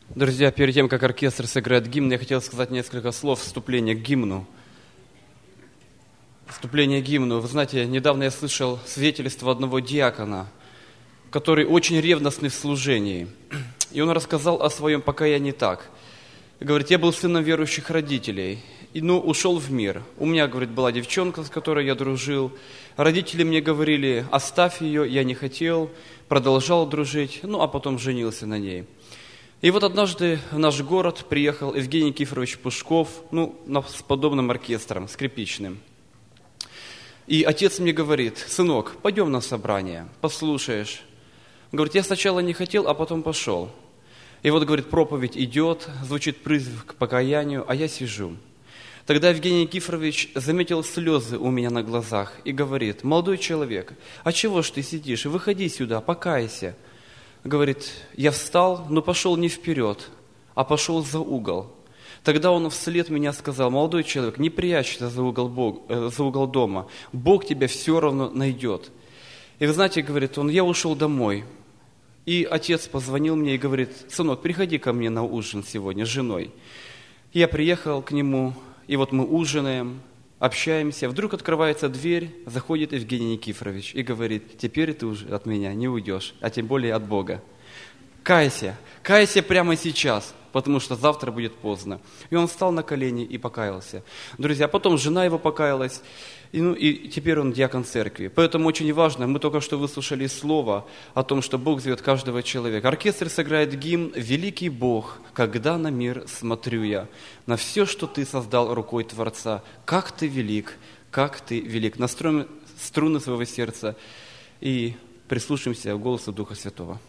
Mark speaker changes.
Speaker 1: Друзья, перед тем, как оркестр сыграет гимн, я хотел сказать несколько слов вступления к гимну. Вступление к гимну. Вы знаете, недавно я слышал свидетельство одного диакона, который очень ревностный в служении. И он рассказал о своем покаянии так. Говорит, я был сыном верующих родителей, и ушел в мир. У меня, говорит, была девчонка, с которой я дружил. Родители мне говорили, оставь ее, я не хотел, продолжал дружить, а потом женился на ней. И вот однажды в наш город приехал Евгений Никифорович Пушков, с подобным оркестром, скрипичным. И отец мне говорит, сынок, пойдем на собрание, послушаешь. Говорит, я сначала не хотел, а потом пошел. И вот, говорит, проповедь идет, звучит призыв к покаянию, а я сижу. Тогда Евгений Никифорович заметил слезы у меня на глазах и говорит, молодой человек, а чего ж ты сидишь, выходи сюда, покайся. Говорит, я встал, но пошел не вперед, а пошел за угол. Тогда он вслед меня сказал, молодой человек, не прячься за угол дома, Бог тебя все равно найдет. И вы знаете, говорит он, я ушел домой. И отец позвонил мне и говорит, сынок, приходи ко мне на ужин сегодня с женой. Я приехал к нему, и вот мы ужинаем, общаемся. Вдруг открывается дверь, заходит Евгений Никифорович и говорит, теперь ты уже от меня не уйдешь, а тем более от Бога. Кайся прямо сейчас, потому что завтра будет поздно. И он встал на колени и покаялся. Друзья, потом жена его покаялась, и теперь он диакон церкви. Поэтому очень важно, мы только что выслушали слово о том, что Бог зовет каждого человека. Оркестр сыграет гимн «Великий Бог, когда на мир смотрю я, на все, что ты создал рукой Творца, как ты велик, как ты велик». Настроим струны своего сердца и прислушаемся к голосу Духа Святого.